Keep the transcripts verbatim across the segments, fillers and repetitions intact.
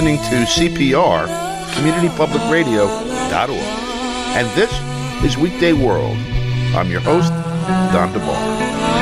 listening to C P R, community public radio dot org. And this is Weekday World. I'm your host, Don DeBar.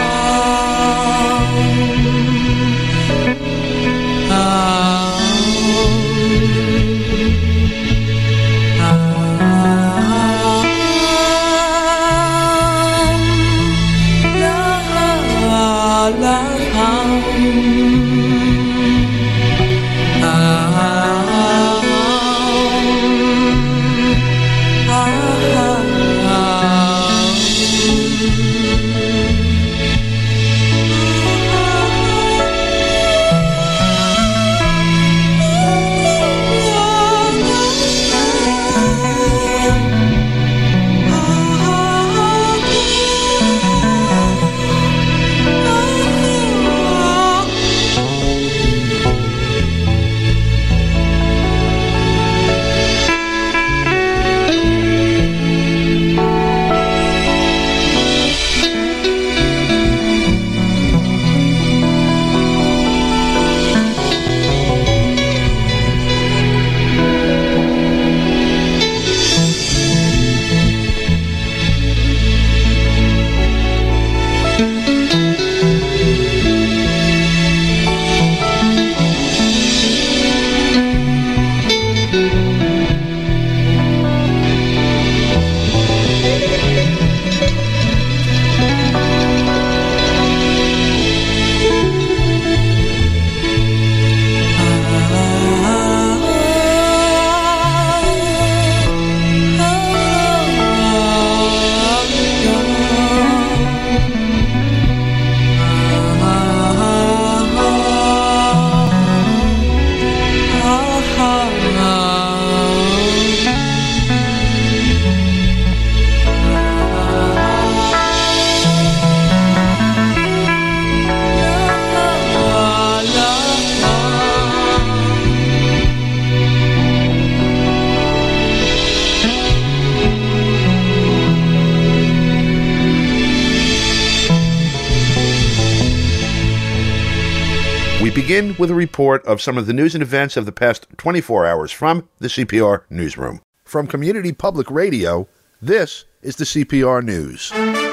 Begin with a report of some of the news and events of the past twenty-four hours from the C P R Newsroom. From Community Public Radio, this is the C P R News.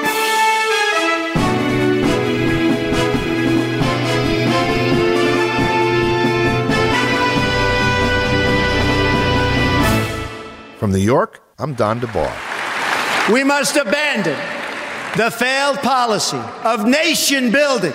From New York, I'm Don DeBar. We must abandon the failed policy of nation building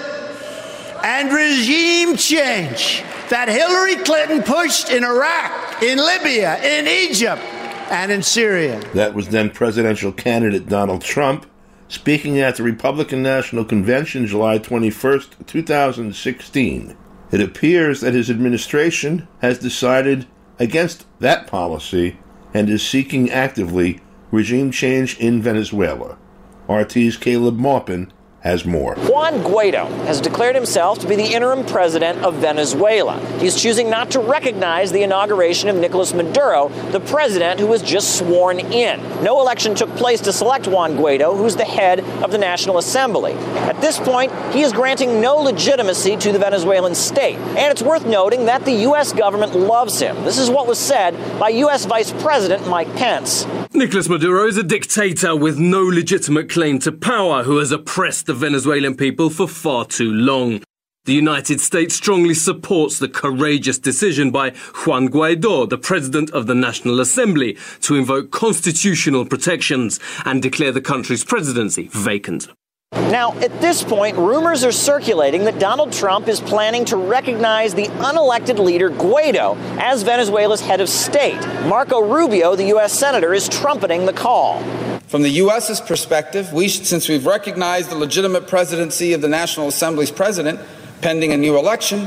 and regime change that Hillary Clinton pushed in Iraq, in Libya, in Egypt, and in Syria. That was then presidential candidate Donald Trump speaking at the Republican National Convention July twenty-first, twenty sixteen. It appears that his administration has decided against that policy and is seeking actively regime change in Venezuela. R T's Caleb Maupin has more. Juan Guaido has declared himself to be the interim president of Venezuela. He's choosing not to recognize the inauguration of Nicolas Maduro, the president who was just sworn in. No election took place to select Juan Guaido, who's the head of the National Assembly. At this point, he is granting no legitimacy to the Venezuelan state. And it's worth noting that the U S government loves him. This is what was said by U S Vice President Mike Pence. Nicolas Maduro is a dictator with no legitimate claim to power who has oppressed the Venezuelan people for far too long. The United States strongly supports the courageous decision by Juan Guaido, the president of the National Assembly, to invoke constitutional protections and declare the country's presidency vacant. Now, at this point, rumors are circulating that Donald Trump is planning to recognize the unelected leader Guaido as Venezuela's head of state. Marco Rubio, the U S senator, is trumpeting the call. From the U S's perspective, we, since we've recognized the legitimate presidency of the National Assembly's president pending a new election,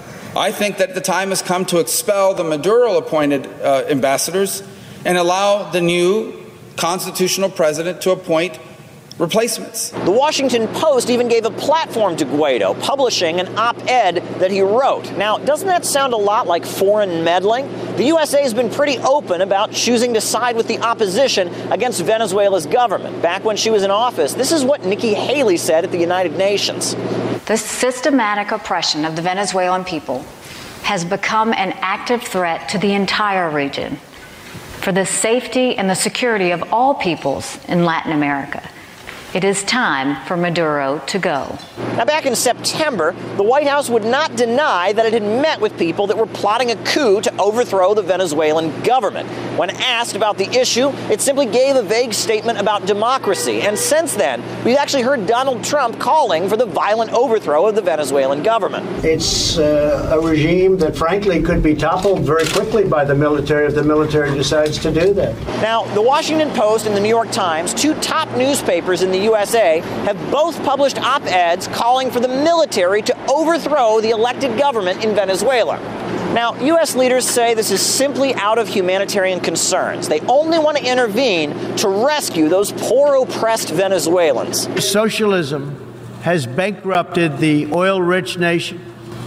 I think that the time has come to expel the Maduro-appointed uh, ambassadors and allow the new constitutional president to appoint replacements. The Washington Post even gave a platform to Guaido, publishing an op-ed that he wrote. Now, doesn't that sound a lot like foreign meddling? The U S A has been pretty open about choosing to side with the opposition against Venezuela's government. Back when she was in office, this is what Nikki Haley said at the United Nations. The systematic oppression of the Venezuelan people has become an active threat to the entire region, for the safety and the security of all peoples in Latin America. It is time for Maduro to go. Now, back in September, the White House would not deny that it had met with people that were plotting a coup to overthrow the Venezuelan government. When asked about the issue, it simply gave a vague statement about democracy. And since then, we've actually heard Donald Trump calling for the violent overthrow of the Venezuelan government. It's uh, a regime that, frankly, could be toppled very quickly by the military if the military decides to do that. Now, the Washington Post and the New York Times, two top newspapers in the U S A, have both published op-eds calling for the military to overthrow the elected government in Venezuela. Now, U S leaders say this is simply out of humanitarian concerns. They only want to intervene to rescue those poor, oppressed Venezuelans. Socialism has bankrupted the oil-rich nation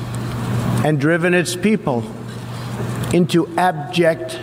and driven its people into abject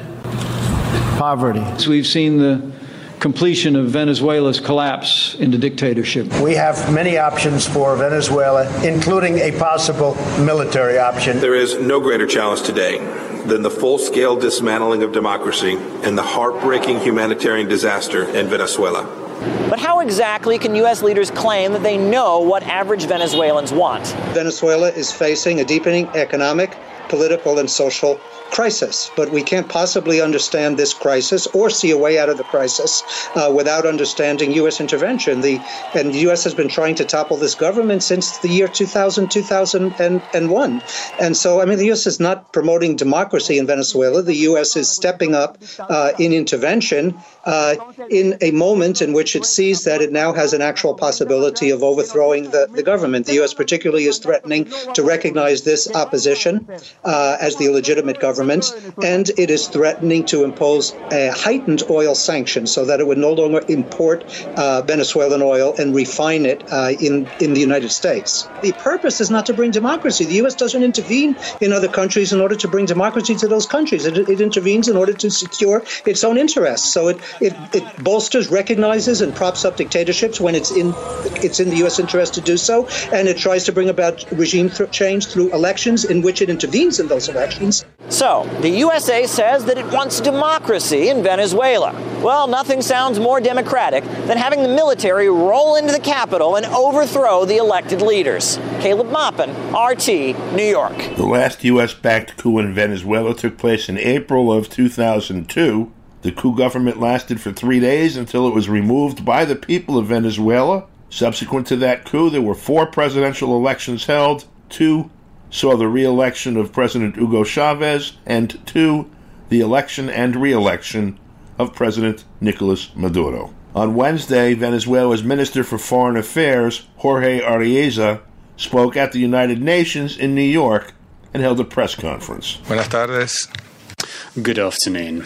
poverty. So we've seen the completion of Venezuela's collapse into dictatorship. We have many options for Venezuela, including a possible military option. There is no greater challenge today than the full-scale dismantling of democracy and the heartbreaking humanitarian disaster in Venezuela. But how exactly can U S leaders claim that they know what average Venezuelans want? Venezuela is facing a deepening economic, political, and social crisis, but we can't possibly understand this crisis or see a way out of the crisis uh, without understanding U S intervention. The and the U S has been trying to topple this government since the year two thousand, two thousand one. And so, I mean, the U S is not promoting democracy in Venezuela. The U S is stepping up uh, in intervention uh, in a moment in which it sees that it now has an actual possibility of overthrowing the, the government. The U S particularly is threatening to recognize this opposition uh, as the illegitimate government. And it is threatening to impose a heightened oil sanction so that it would no longer import uh, Venezuelan oil and refine it uh, in, in the United States. The purpose is not to bring democracy. The U S doesn't intervene in other countries in order to bring democracy to those countries. It, it intervenes in order to secure its own interests. So it, it, it bolsters, recognizes, and props up dictatorships when it's in it's in the U S interest to do so, and it tries to bring about regime th- change through elections in which it intervenes in those elections. So, the U S A says that it wants democracy in Venezuela. Well, nothing sounds more democratic than having the military roll into the Capitol and overthrow the elected leaders. Caleb Maupin, R T, New York. The last U S-backed coup in Venezuela took place in April of two thousand two. The coup government lasted for three days until it was removed by the people of Venezuela. Subsequent to that coup, there were four presidential elections held. Two saw the re-election of President Hugo Chavez, and two, the election and re-election of President Nicolas Maduro. On Wednesday, Venezuela's Minister for Foreign Affairs, Jorge Araiza, spoke at the United Nations in New York and held a press conference. Buenas tardes. Good afternoon.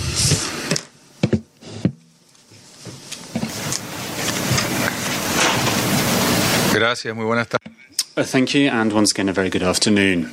Gracias, muy buenas tardes. Uh, thank you, and once again, a very good afternoon.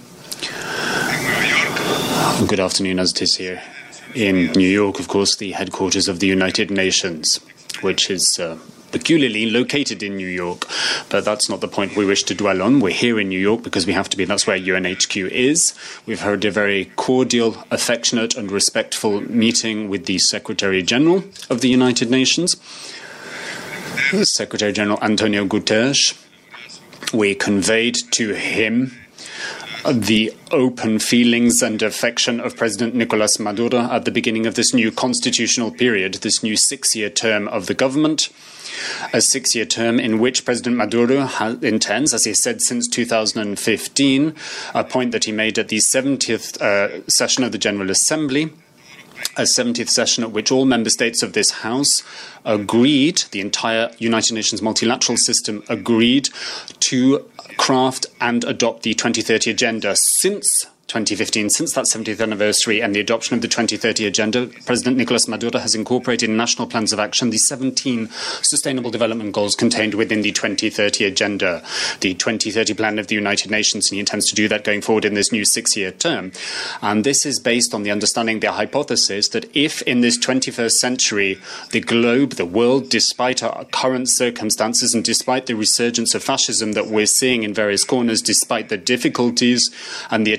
Good afternoon, as it is here in New York, of course, the headquarters of the United Nations, which is uh, peculiarly located in New York. But that's not the point we wish to dwell on. We're here in New York because we have to be. That's where U N H Q is. We've heard a very cordial, affectionate, and respectful meeting with the Secretary General of the United Nations, Secretary General Antonio Guterres. We conveyed to him the open feelings and affection of President Nicolas Maduro at the beginning of this new constitutional period, this new six-year term of the government, a six-year term in which President Maduro ha- intends, as he said since two thousand fifteen, a point that he made at the seventieth uh, session of the General Assembly, a seventieth session at which all member states of this House agreed, the entire United Nations multilateral system agreed to craft and adopt the twenty thirty agenda. Since twenty fifteen, since that seventieth anniversary and the adoption of the twenty thirty agenda, President Nicolas Maduro has incorporated in national plans of action the seventeen sustainable development goals contained within the twenty thirty agenda, the twenty thirty plan of the United Nations, and he intends to do that going forward in this new six-year term. And this is based on the understanding, the hypothesis, that if in this twenty-first century the globe, the world, despite our current circumstances and despite the resurgence of fascism that we're seeing in various corners, despite the difficulties and the attempt to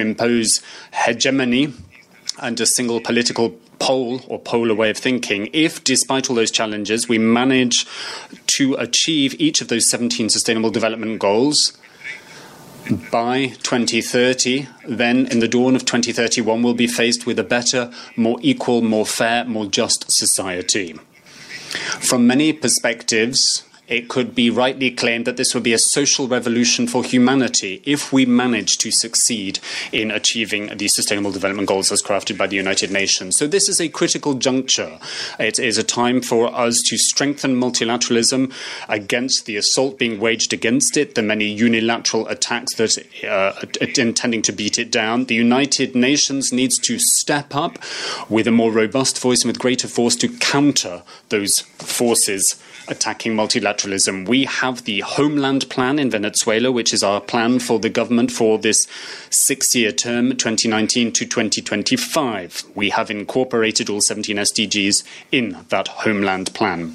impose hegemony and a single political pole or polar way of thinking, if, despite all those challenges, we manage to achieve each of those seventeen Sustainable Development Goals by twenty thirty, then in the dawn of twenty thirty-one, we'll be faced with a better, more equal, more fair, more just society. From many perspectives, it could be rightly claimed that this would be a social revolution for humanity if we manage to succeed in achieving the Sustainable Development Goals as crafted by the United Nations. So this is a critical juncture. It is a time for us to strengthen multilateralism against the assault being waged against it, the many unilateral attacks that uh, are intending to beat it down. The United Nations needs to step up with a more robust voice and with greater force to counter those forces attacking multilateralism. We have the Homeland Plan in Venezuela, which is our plan for the government for this six-year term, twenty nineteen to twenty twenty-five. We have incorporated all seventeen S D Gs in that Homeland Plan.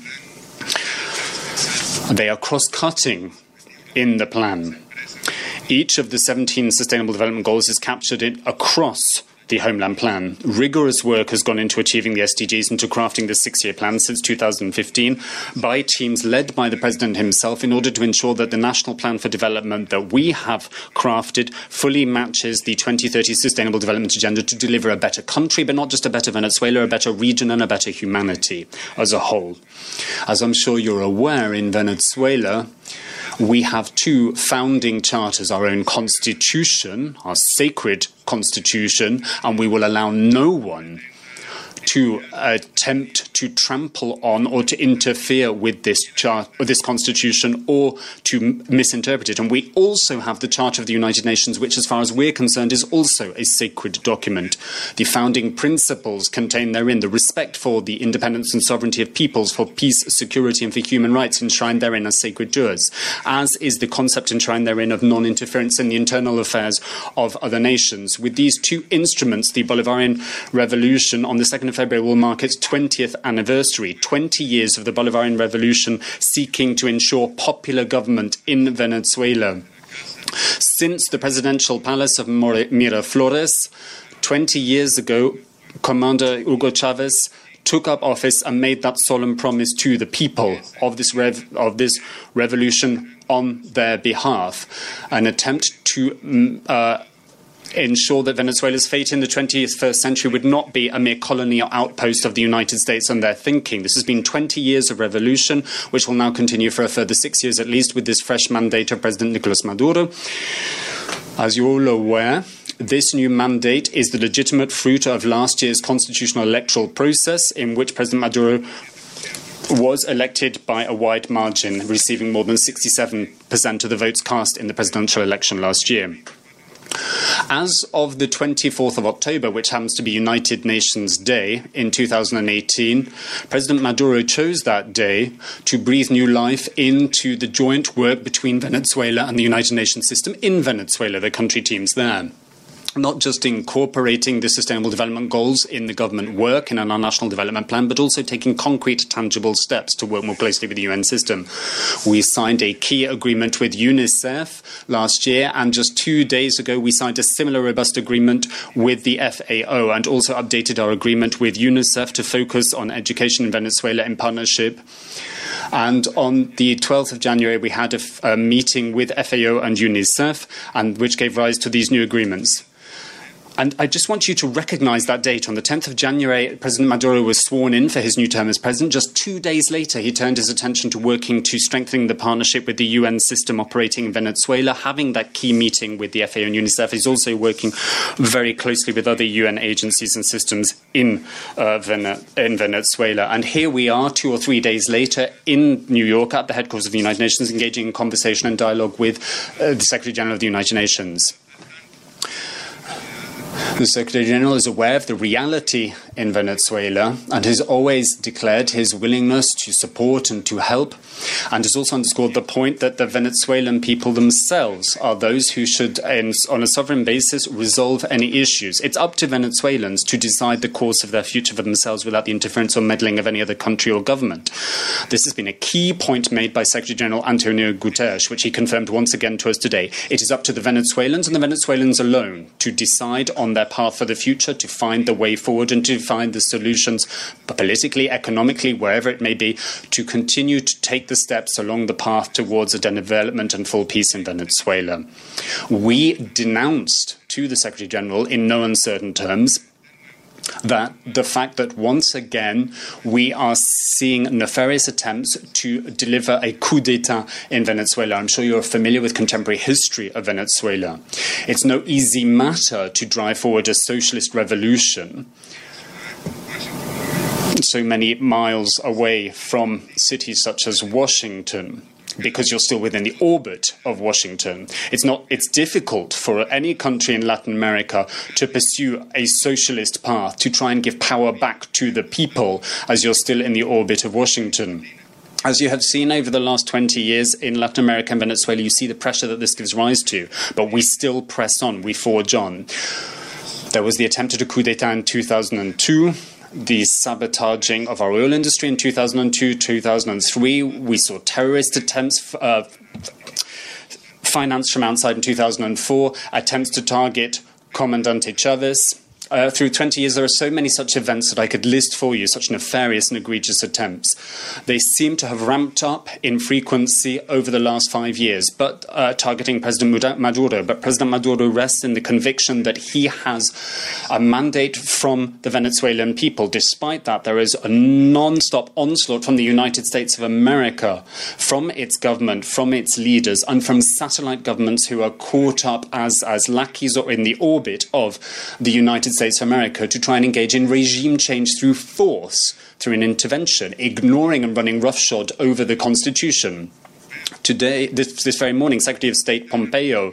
They are cross-cutting in the plan. Each of the seventeen Sustainable Development Goals is captured in, across the Homeland Plan. Rigorous work has gone into achieving the S D Gs and to crafting the six-year plan since two thousand fifteen by teams led by the President himself in order to ensure that the National Plan for Development that we have crafted fully matches the twenty thirty Sustainable Development Agenda to deliver a better country, but not just a better Venezuela, a better region and a better humanity as a whole. As I'm sure you're aware, in Venezuela, we have two founding charters, our own constitution, our sacred constitution, and we will allow no one to attempt to trample on or to interfere with this chart, or this constitution, or to misinterpret it. And we also have the Charter of the United Nations, which, as far as we're concerned, is also a sacred document. The founding principles contained therein, the respect for the independence and sovereignty of peoples, for peace, security, and for human rights, enshrined therein as sacred jures, as is the concept enshrined therein of non-interference in the internal affairs of other nations. With these two instruments, the Bolivarian Revolution on the second of February will mark its twentieth anniversary, twenty years of the Bolivarian Revolution seeking to ensure popular government in Venezuela. Since the presidential palace of Miraflores, twenty years ago, Commander Hugo Chavez took up office and made that solemn promise to the people of this rev- of this revolution on their behalf, an attempt to uh, ensure that Venezuela's fate in the twenty-first century would not be a mere colonial outpost of the United States and their thinking. This has been twenty years of revolution, which will now continue for a further six years at least with this fresh mandate of President Nicolas Maduro. As you're all aware, this new mandate is the legitimate fruit of last year's constitutional electoral process, in which President Maduro was elected by a wide margin, receiving more than sixty-seven percent of the votes cast in the presidential election last year. As of the twenty-fourth of October, which happens to be United Nations Day in two thousand eighteen, President Maduro chose that day to breathe new life into the joint work between Venezuela and the United Nations system in Venezuela, the country teams there. Not just incorporating the Sustainable Development Goals in the government work and in our National Development Plan, but also taking concrete, tangible steps to work more closely with the U N system. We signed a key agreement with UNICEF last year, and just two days ago we signed a similar robust agreement with the F A O, and also updated our agreement with UNICEF to focus on education in Venezuela in partnership. And on the twelfth of January, we had a, a meeting with F A O and UNICEF, and which gave rise to these new agreements. And I just want you to recognize that date. On the tenth of January, President Maduro was sworn in for his new term as president. Just two days later, he turned his attention to working to strengthening the partnership with the U N system operating in Venezuela, having that key meeting with the F A O and UNICEF. He's also working very closely with other U N agencies and systems in, uh, Vene- in Venezuela. And here we are, two or three days later, in New York, at the headquarters of the United Nations, engaging in conversation and dialogue with uh, the Secretary General of the United Nations. The Secretary General is aware of the reality in Venezuela and has always declared his willingness to support and to help, and has also underscored the point that the Venezuelan people themselves are those who should, on a sovereign basis, resolve any issues. It's up to Venezuelans to decide the course of their future for themselves without the interference or meddling of any other country or government. This has been a key point made by Secretary General Antonio Guterres, which he confirmed once again to us today. It is up to the Venezuelans and the Venezuelans alone to decide on their path for the future, to find the way forward and to find the solutions politically, economically, wherever it may be, to continue to take the steps along the path towards a development and full peace in Venezuela. We denounced to the Secretary General in no uncertain terms that the fact that once again we are seeing nefarious attempts to deliver a coup d'etat in Venezuela. I'm sure you're familiar with contemporary history of Venezuela. It's no easy matter to drive forward a socialist revolution so many miles away from cities such as Washington, because you're still within the orbit of Washington. It's not. It's difficult for any country in Latin America to pursue a socialist path, to try and give power back to the people, as you're still in the orbit of Washington. As you have seen over the last twenty years in Latin America and Venezuela, you see the pressure that this gives rise to. But we still press on. We forge on. There was the attempt at a coup d'etat in two thousand two. The sabotaging of our oil industry in two thousand two, two thousand three. We saw terrorist attempts uh, financed from outside in two thousand four, attempts to target Comandante Chavez. Uh, through twenty years, there are so many such events that I could list for you, such nefarious and egregious attempts. They seem to have ramped up in frequency over the last five years, but uh, targeting President Maduro. But President Maduro rests in the conviction that he has a mandate from the Venezuelan people. Despite that, there is a non-stop onslaught from the United States of America, from its government, from its leaders, and from satellite governments who are caught up as, as lackeys or in the orbit of the United States of America to try and engage in regime change through force, through an intervention, ignoring and running roughshod over the Constitution. Today, this, this very morning, Secretary of State Pompeo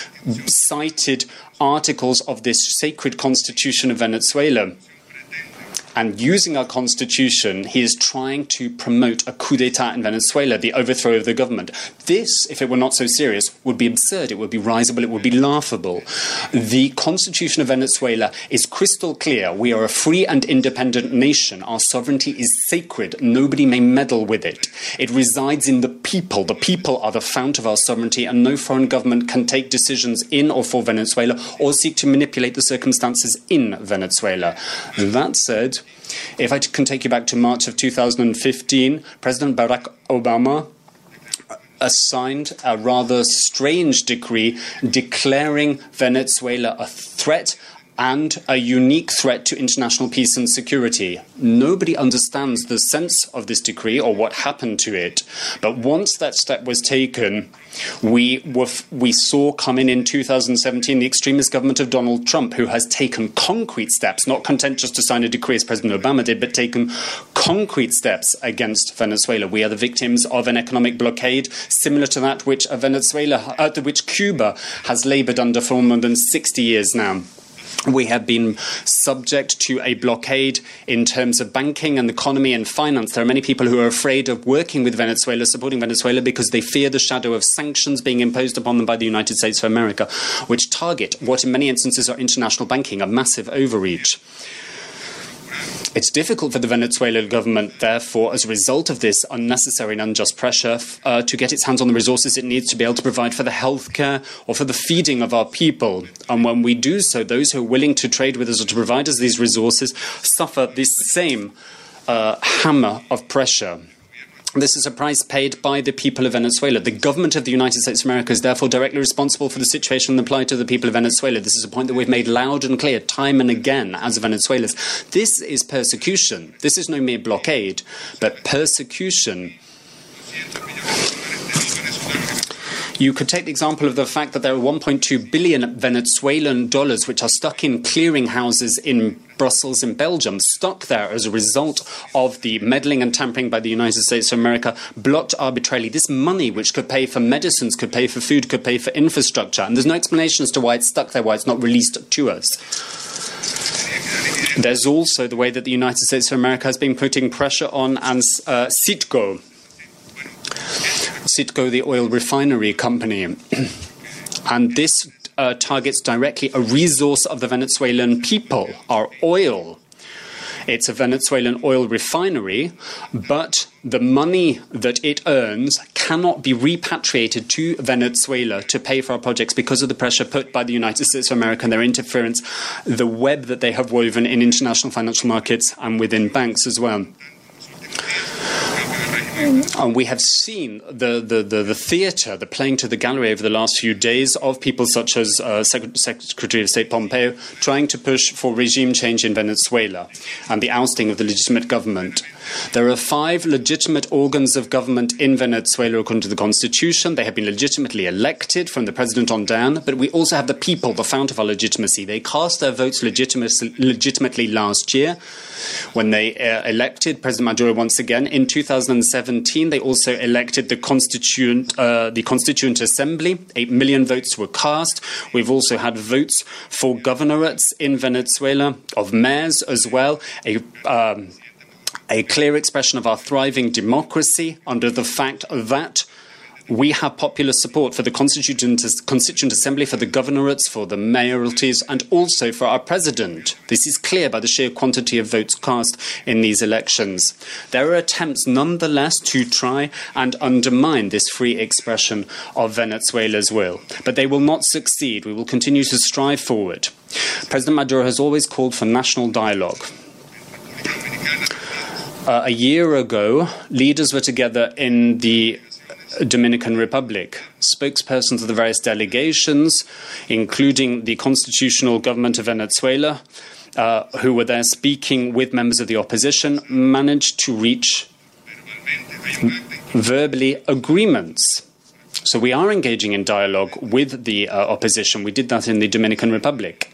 cited articles of this sacred Constitution of Venezuela. And using our constitution, he is trying to promote a coup d'etat in Venezuela, the overthrow of the government. This, if it were not so serious, would be absurd. It would be risible. It would be laughable. The constitution of Venezuela is crystal clear. We are a free and independent nation. Our sovereignty is sacred. Nobody may meddle with it. It resides in the people. The people are the fount of our sovereignty, and no foreign government can take decisions in or for Venezuela or seek to manipulate the circumstances in Venezuela. That said, if I can take you back to March of two thousand fifteen, President Barack Obama assigned a rather strange decree declaring Venezuela a threat and a unique threat to international peace and security. Nobody understands the sense of this decree or what happened to it. But once that step was taken, we were, we saw coming in two thousand seventeen the extremist government of Donald Trump, who has taken concrete steps, not content just to sign a decree as President Obama did, but taken concrete steps against Venezuela. We are the victims of an economic blockade similar to that which Venezuela, uh, which Cuba has laboured under for more than sixty years now. We have been subject to a blockade in terms of banking and economy and finance. There are many people who are afraid of working with Venezuela, supporting Venezuela, because they fear the shadow of sanctions being imposed upon them by the United States of America, which target what in many instances are international banking, a massive overreach. It's difficult for the Venezuelan government, therefore, as a result of this unnecessary and unjust pressure, uh, to get its hands on the resources it needs to be able to provide for the healthcare or for the feeding of our people. And when we do so, those who are willing to trade with us or to provide us these resources suffer this same uh, hammer of pressure. This is a price paid by the people of Venezuela. The government of the United States of America is therefore directly responsible for the situation and the plight of the people of Venezuela. This is a point that we've made loud and clear time and again as Venezuelans. This is persecution. This is no mere blockade, but persecution. You could take the example of the fact that there are one point two billion Venezuelan dollars which are stuck in clearinghouses in Brussels in Belgium, stuck there as a result of the meddling and tampering by the United States of America, blocked arbitrarily. This money, which could pay for medicines, could pay for food, could pay for infrastructure, and there's no explanation as to why it's stuck there, why it's not released to us. There's also the way that the United States of America has been putting pressure on and, uh, Citgo, Citgo, the oil refinery company. And this uh, targets directly a resource of the Venezuelan people, our oil. It's a Venezuelan oil refinery, but the money that it earns cannot be repatriated to Venezuela to pay for our projects because of the pressure put by the United States of America and their interference, the web that they have woven in international financial markets and within banks as well. And we have seen the, the, the, the theatre, the playing to the gallery over the last few days of people such as uh, Sec- Secretary of State Pompeo trying to push for regime change in Venezuela and the ousting of the legitimate government. There are five legitimate organs of government in Venezuela according to the Constitution. They have been legitimately elected from the president on down, but we also have the people, the fount of our legitimacy. They cast their votes legitimately last year when they uh, elected President Maduro once again. In two thousand seventeen, they also elected the Constituent, uh, the Constituent Assembly. Eight million votes were cast. We've also had votes for governorates in Venezuela, of mayors as well. A um, A clear expression of our thriving democracy under the fact that we have popular support for the Constituent, Constituent Assembly, for the governorates, for the mayoralties, and also for our president. This is clear by the sheer quantity of votes cast in these elections. There are attempts, nonetheless, to try and undermine this free expression of Venezuela's will. But they will not succeed. We will continue to strive forward. President Maduro has always called for national dialogue. Uh, a year ago, leaders were together in the Dominican Republic. Spokespersons of the various delegations, including the constitutional government of Venezuela, uh, who were there speaking with members of the opposition, managed to reach verbally agreements. So we are engaging in dialogue with the uh, opposition. We did that in the Dominican Republic.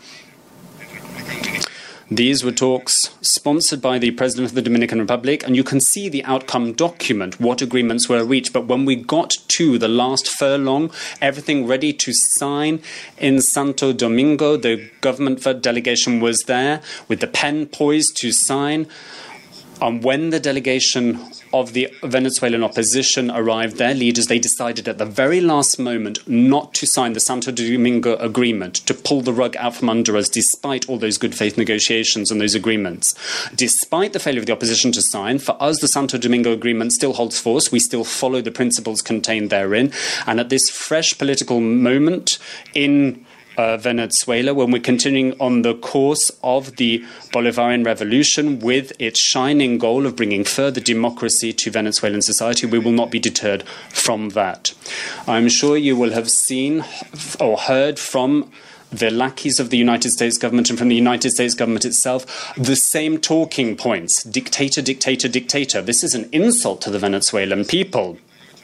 These were talks sponsored by the President of the Dominican Republic, and you can see the outcome document, what agreements were reached. But when we got to the last furlong, everything ready to sign in Santo Domingo, the government delegation was there with the pen poised to sign. And when the delegation of the Venezuelan opposition arrived, their leaders, they decided at the very last moment not to sign the Santo Domingo agreement, to pull the rug out from under us, despite all those good faith negotiations and those agreements. Despite the failure of the opposition to sign, for us, the Santo Domingo agreement still holds force. We still follow the principles contained therein. And at this fresh political moment in Uh, Venezuela, when we're continuing on the course of the Bolivarian Revolution with its shining goal of bringing further democracy to Venezuelan society, we will not be deterred from that. I'm sure you will have seen or heard from the lackeys of the United States government and from the United States government itself the same talking points. Dictator, dictator, dictator. This is an insult to the Venezuelan people.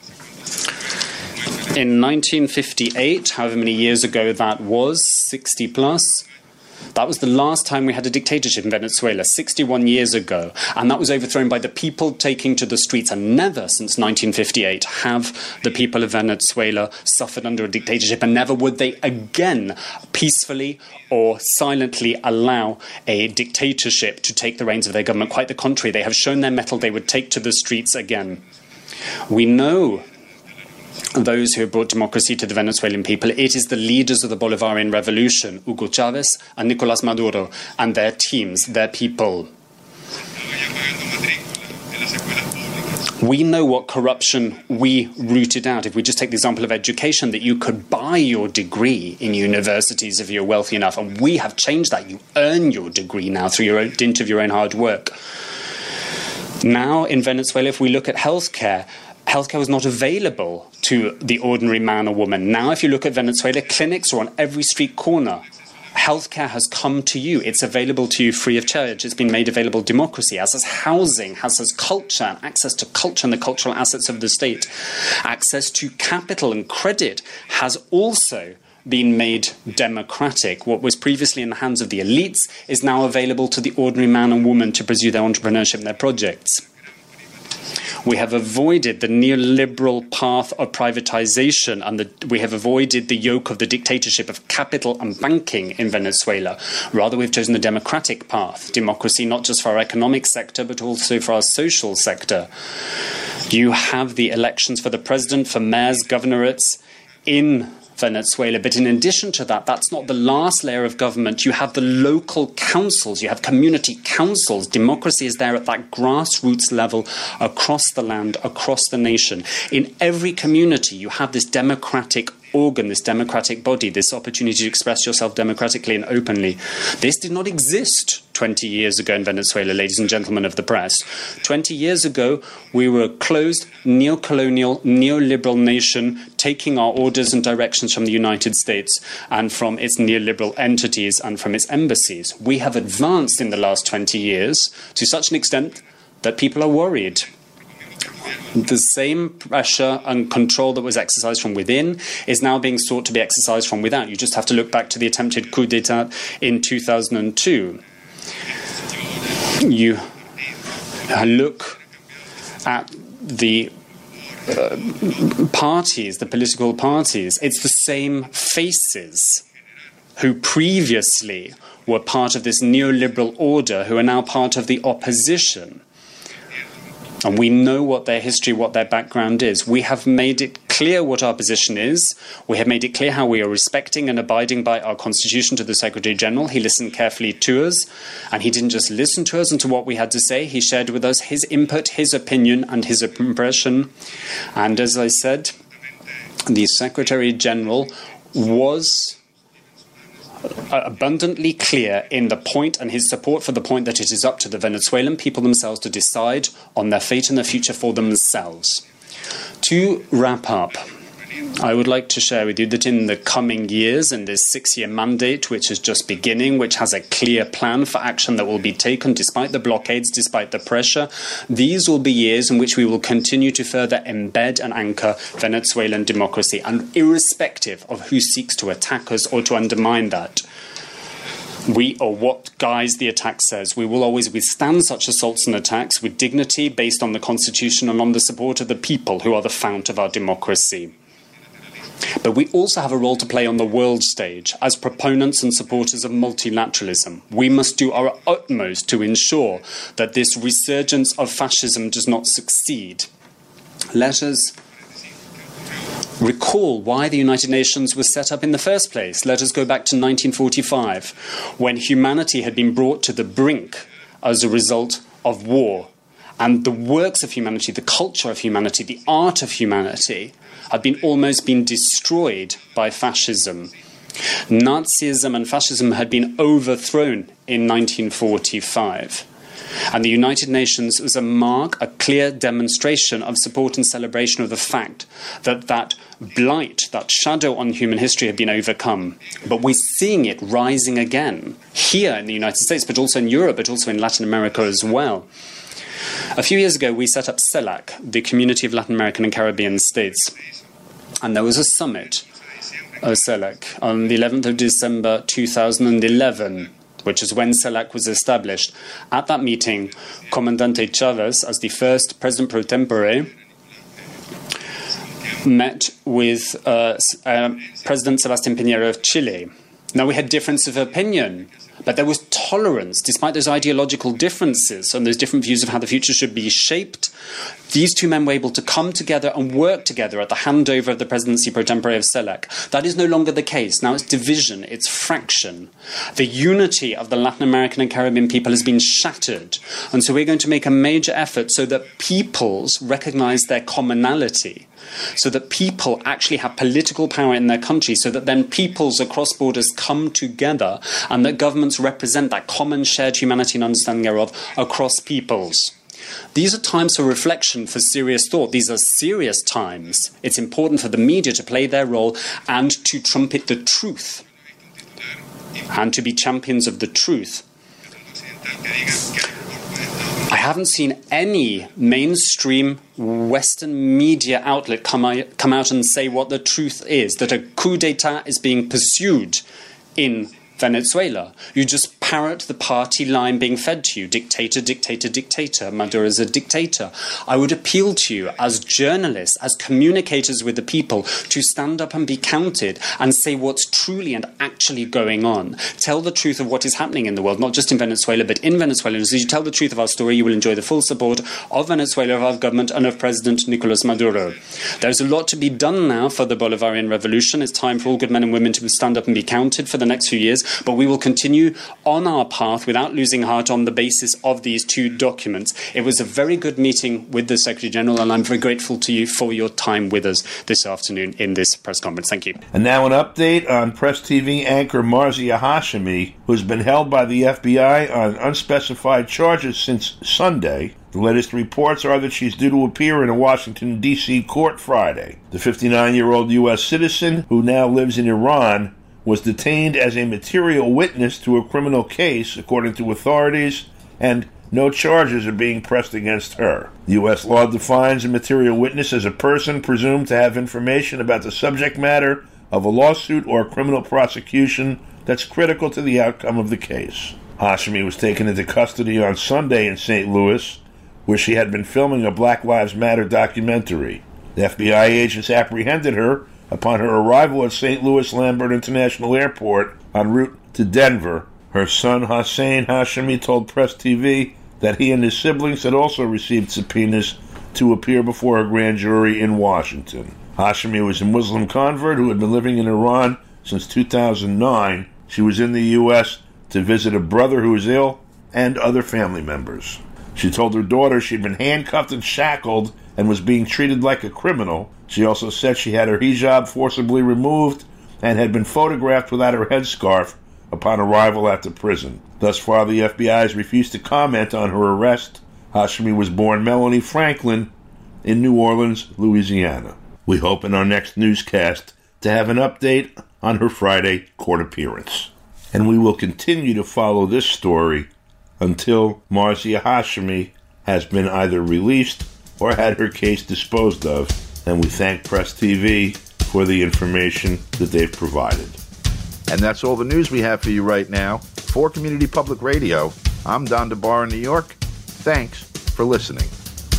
In nineteen fifty-eight, however many years ago that was, sixty plus, that was the last time we had a dictatorship in Venezuela, sixty-one years ago. And that was overthrown by the people taking to the streets. And never since nineteen fifty-eight have the people of Venezuela suffered under a dictatorship. And never would they again peacefully or silently allow a dictatorship to take the reins of their government. Quite the contrary, they have shown their mettle. They would take to the streets again. We know those who have brought democracy to the Venezuelan people. It is the leaders of the Bolivarian Revolution, Hugo Chavez and Nicolás Maduro, and their teams, their people. We know what corruption we rooted out. If we just take the example of education, that you could buy your degree in universities if you're wealthy enough, and we have changed that. You earn your degree now through your own dint of your own hard work. Now in Venezuela, if we look at healthcare, healthcare was not available to the ordinary man or woman. Now, if you look at Venezuela, clinics are on every street corner. Healthcare has come to you. It's available to you free of charge. It's been made available. Democracy, as has housing, as has culture, access to culture and the cultural assets of the state. Access to capital and credit has also been made democratic. What was previously in the hands of the elites is now available to the ordinary man and woman to pursue their entrepreneurship and their projects. We have avoided the neoliberal path of privatization, and the, we have avoided the yoke of the dictatorship of capital and banking in Venezuela. Rather, we've chosen the democratic path, democracy not just for our economic sector, but also for our social sector. You have the elections for the president, for mayors, governorates in Venezuela. But in addition to that, that's not the last layer of government. You have the local councils, you have community councils. Democracy is there at that grassroots level across the land, across the nation. In every community, you have this democratic organ, this democratic body, this opportunity to express yourself democratically and openly. This did not exist twenty years ago in Venezuela, ladies and gentlemen of the press. twenty years ago, we were a closed, neo-colonial, neoliberal nation taking our orders and directions from the United States and from its neoliberal entities and from its embassies. We have advanced in the last twenty years to such an extent that people are worried. The same pressure and control that was exercised from within is now being sought to be exercised from without. You just have to look back to the attempted coup d'etat in two thousand two. You look at the uh, parties, the political parties. It's the same faces who previously were part of this neoliberal order who are now part of the opposition. And we know what their history, what their background is. We have made it clear what our position is. We have made it clear how we are respecting and abiding by our constitution to the Secretary General. He listened carefully to us, and he didn't just listen to us and to what we had to say. He shared with us his input, his opinion, and his impression. And as I said, the Secretary General was abundantly clear in the point and his support for the point that it is up to the Venezuelan people themselves to decide on their fate and their future for themselves. To wrap up, I would like to share with you that in the coming years, in this six-year mandate, which is just beginning, which has a clear plan for action that will be taken despite the blockades, despite the pressure, these will be years in which we will continue to further embed and anchor Venezuelan democracy, and irrespective of who seeks to attack us or to undermine that. We, or what guise the attack says, we will always withstand such assaults and attacks with dignity based on the Constitution and on the support of the people who are the fount of our democracy. But we also have a role to play on the world stage as proponents and supporters of multilateralism. We must do our utmost to ensure that this resurgence of fascism does not succeed. Let us recall why the United Nations was set up in the first place. Let us go back to nineteen forty-five, when humanity had been brought to the brink as a result of war. And the works of humanity, the culture of humanity, the art of humanity had been almost been destroyed by fascism. Nazism and fascism had been overthrown in nineteen forty-five. And the United Nations was a mark, a clear demonstration of support and celebration of the fact that that blight, that shadow on human history had been overcome. But we're seeing it rising again here in the United States, but also in Europe, but also in Latin America as well. A few years ago, we set up CELAC, the Community of Latin American and Caribbean States. And there was a summit of CELAC on the eleventh of December two thousand eleven, which is when CELAC was established. At that meeting, Comandante Chavez, as the first president pro tempore, met with uh, uh, President Sebastián Piñera of Chile. Now, we had difference of opinion, but there was tolerance, despite those ideological differences and those different views of how the future should be shaped. These two men were able to come together and work together at the handover of the presidency pro tempore of CELAC. That is no longer the case. Now it's division, it's fraction. The unity of the Latin American and Caribbean people has been shattered. And so we're going to make a major effort so that peoples recognize their commonality, so that people actually have political power in their country, so that then peoples across borders come together and that governments represent that common shared humanity and understanding thereof across peoples. These are times for reflection, for serious thought. These are serious times. It's important for the media to play their role and to trumpet the truth and to be champions of the truth. I haven't seen any mainstream Western media outlet come out, come out and say what the truth is, that a coup d'etat is being pursued in Venezuela. You just parrot the party line being fed to you. Dictator, dictator, dictator. Maduro is a dictator. I would appeal to you as journalists, as communicators with the people, to stand up and be counted and say what's truly and actually going on. Tell the truth of what is happening in the world, not just in Venezuela, but in Venezuela. As you tell the truth of our story, you will enjoy the full support of Venezuela, of our government, and of President Nicolas Maduro. There's a lot to be done now for the Bolivarian revolution. It's time for all good men and women to stand up and be counted for the next few years, but we will continue on our path without losing heart on the basis of these two documents. It was a very good meeting with the Secretary General, and I'm very grateful to you for your time with us this afternoon in this press conference. Thank you. And now an update on Press T V anchor Marzieh Hashemi, who's been held by the F B I on unspecified charges since Sunday. The latest reports are that she's due to appear in a Washington, D C court Friday. The fifty-nine-year-old U S citizen, who now lives in Iran, was detained as a material witness to a criminal case, according to authorities, and no charges are being pressed against her. U S law defines a material witness as a person presumed to have information about the subject matter of a lawsuit or criminal prosecution that's critical to the outcome of the case. Hashemi was taken into custody on Sunday in Saint Louis, where she had been filming a Black Lives Matter documentary. The F B I agents apprehended her upon her arrival at Saint Louis Lambert International Airport en route to Denver. Her son Hossein Hashemi told Press T V that he and his siblings had also received subpoenas to appear before a grand jury in Washington. Hashemi was a Muslim convert who had been living in Iran since two thousand nine. She was in the U S to visit a brother who was ill and other family members. She told her daughter she'd been handcuffed and shackled and was being treated like a criminal. She also said she had her hijab forcibly removed and had been photographed without her headscarf upon arrival at the prison. Thus far, the F B I has refused to comment on her arrest. Hashemi was born Melanie Franklin in New Orleans, Louisiana. We hope in our next newscast to have an update on her Friday court appearance. And we will continue to follow this story until Marzieh Hashemi has been either released or had her case disposed of. And we thank Press T V for the information that they've provided. And that's all the news we have for you right now. For Community Public Radio, I'm Don DeBar in New York. Thanks for listening.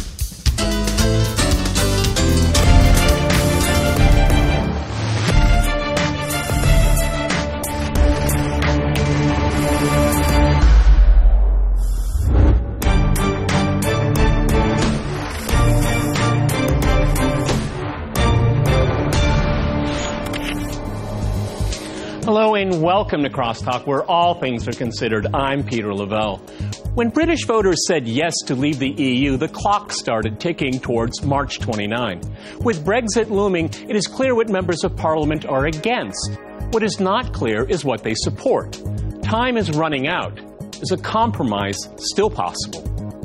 Hello and welcome to Crosstalk, where all things are considered. I'm Peter Lavelle. When British voters said yes to leave the E U, the clock started ticking towards March twenty-ninth. With Brexit looming, it is clear what members of Parliament are against. What is not clear is what they support. Time is running out. Is a compromise still possible?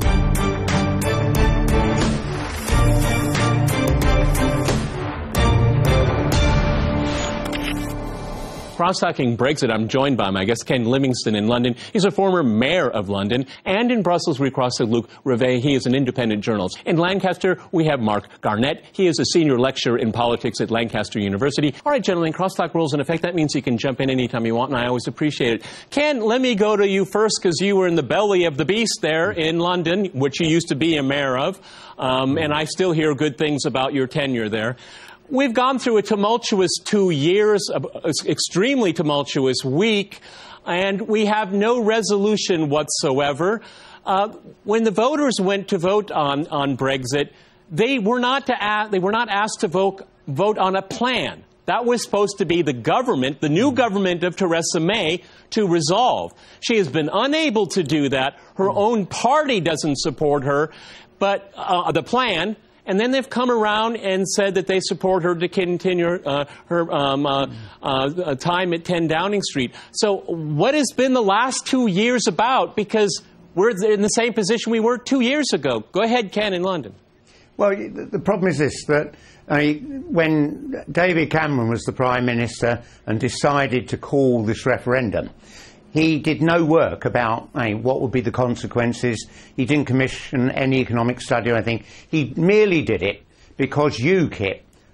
Cross-talking Brexit, I'm joined by my guest, Ken Livingstone in London. He's a former mayor of London. And in Brussels, we cross to Luc Revé. He is an independent journalist. In Lancaster, we have Mark Garnett. He is a senior lecturer in politics at Lancaster University. All right, gentlemen, crosstalk rules in effect. That means you can jump in anytime you want, and I always appreciate it. Ken, let me go to you first, because you were in the belly of the beast there in London, which you used to be a mayor of. Um, and I still hear good things about your tenure there. We've gone through a tumultuous two years, an extremely tumultuous week, and we have no resolution whatsoever. Uh, when the voters went to vote on, on Brexit, they were not to ask, they were not asked to vote, vote on a plan. That was supposed to be the government, the new government of Theresa May, to resolve. She has been unable to do that. Her own party doesn't support her, but uh, the plan. And then they've come around and said that they support her to continue uh, her um, uh, uh, time at ten Downing Street. So what has been the last two years about? Because we're in the same position we were two years ago. Go ahead, Ken, in London. Well, the problem is this, that I mean, when David Cameron was the Prime Minister and decided to call this referendum, he did no work about I mean, what would be the consequences. He didn't commission any economic study or anything. He merely did it because UKIP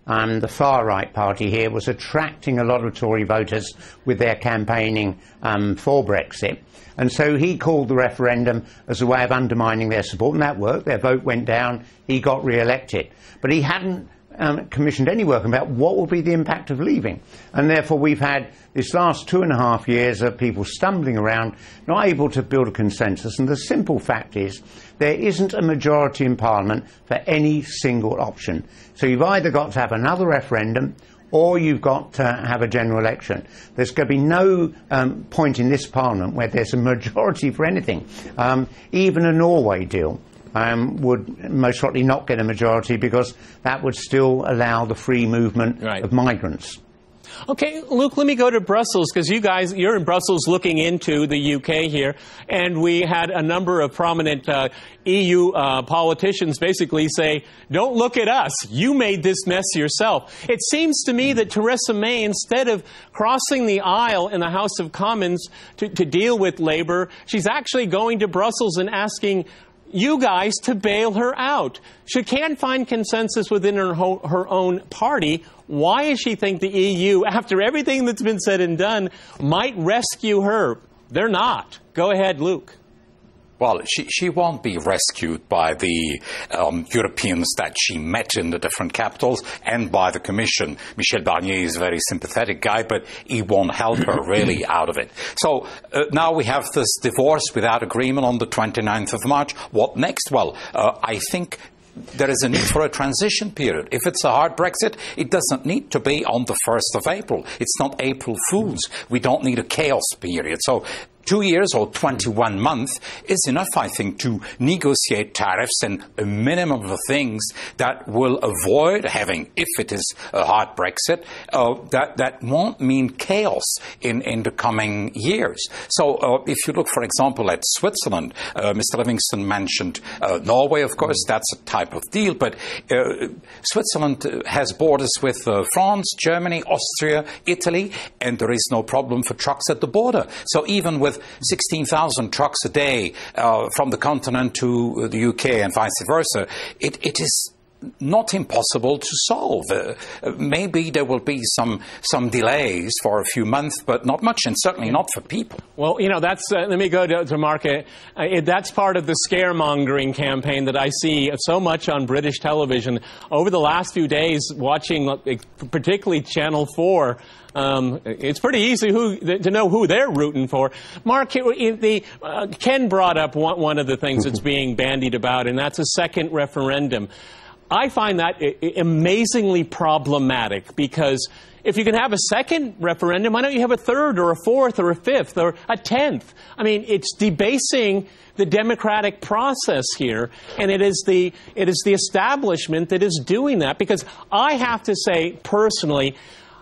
um, the far-right party here was attracting a lot of Tory voters with their campaigning um, for Brexit. And so he called the referendum as a way of undermining their support, and that worked. Their vote went down. He got re-elected. But he hadn't um, commissioned any work about what will be the impact of leaving. And therefore we've had this last two and a half years of people stumbling around, not able to build a consensus. And the simple fact is there isn't a majority in Parliament for any single option. So you've either got to have another referendum or you've got to have a general election. There's going to be no um, point in this Parliament where there's a majority for anything. Um, even a Norway deal um, would most likely not get a majority because that would still allow the free movement right. of migrants. Okay, Luke, let me go to Brussels, because you guys, you're in Brussels looking into the U K here, and we had a number of prominent uh, E U uh, politicians basically say, don't look at us, you made this mess yourself. It seems to me that Theresa May, instead of crossing the aisle in the House of Commons to, to deal with Labour, she's actually going to Brussels and asking you guys to bail her out. She can't find consensus within her, ho- her own party. Why does she think the E U, after everything that's been said and done, might rescue her? They're not. Go ahead, Luke. Well, she, she won't be rescued by the um, Europeans that she met in the different capitals and by the Commission. Michel Barnier is a very sympathetic guy, but he won't help her really out of it. So uh, now we have this divorce without agreement on the twenty-ninth of March. What next? Well, uh, I think there is a need for a transition period. If it's a hard Brexit, it doesn't need to be on the first of April. It's not April Fools. We don't need a chaos period. So two years or twenty-one months is enough, I think, to negotiate tariffs and a minimum of things that will avoid having, if it is a hard Brexit, uh, that, that won't mean chaos in, in the coming years. So uh, if you look, for example, at Switzerland, uh, Mister Livingston mentioned uh, Norway, of course, that's a type of deal, but uh, Switzerland has borders with uh, France, Germany, Austria, Italy, and there is no problem for trucks at the border. So even with sixteen thousand trucks a day uh, from the continent to the U K and vice versa, it, it is not impossible to solve. Uh, maybe there will be some some delays for a few months, but not much, and certainly not for people. Well, you know, that's uh, let me go to, to Mark. Uh, it, that's part of the scaremongering campaign that I see so much on British television over the last few days, watching uh, particularly Channel four. Um, it's pretty easy who, to know who they're rooting for. Mark, the, uh, Ken brought up one, one of the things that's being bandied about, and that's a second referendum. I find that amazingly problematic, because if you can have a second referendum, why don't you have a third or a fourth or a fifth or a tenth? I mean, it's debasing the democratic process here, and it is the it is the establishment that is doing that, because I have to say personally,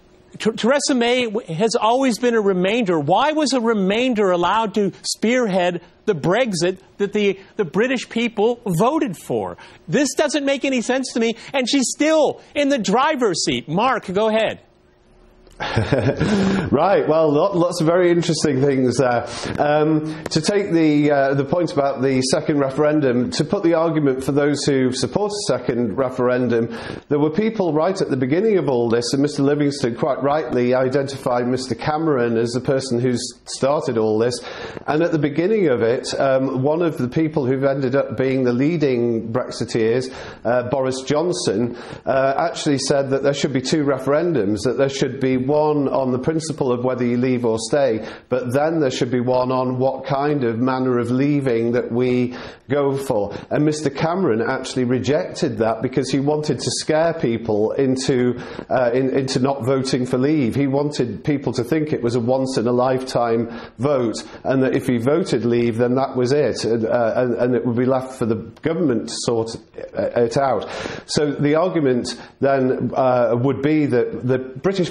Theresa May has always been a remainder. Why was a remainder allowed to spearhead the Brexit that the, the British people voted for? This doesn't make any sense to me, and she's still in the driver's seat. Mark, go ahead. Right, well, lots of very interesting things there. Um, to take the uh, the point about the second referendum, to put the argument for those who support a second referendum, there were people right at the beginning of all this, and Mister Livingston quite rightly identified Mister Cameron as the person who's started all this. And at the beginning of it, um, one of the people who've ended up being the leading Brexiteers, uh, Boris Johnson, uh, actually said that there should be two referendums, that there should be one on the principle of whether you leave or stay, but then there should be one on what kind of manner of leaving that we go for. And Mister Cameron actually rejected that because he wanted to scare people into uh, in, into not voting for leave. He wanted people to think it was a once-in-a-lifetime vote, and that if he voted leave, then that was it, and, uh, and, and it would be left for the government to sort it out. So the argument then uh, would be that the British public has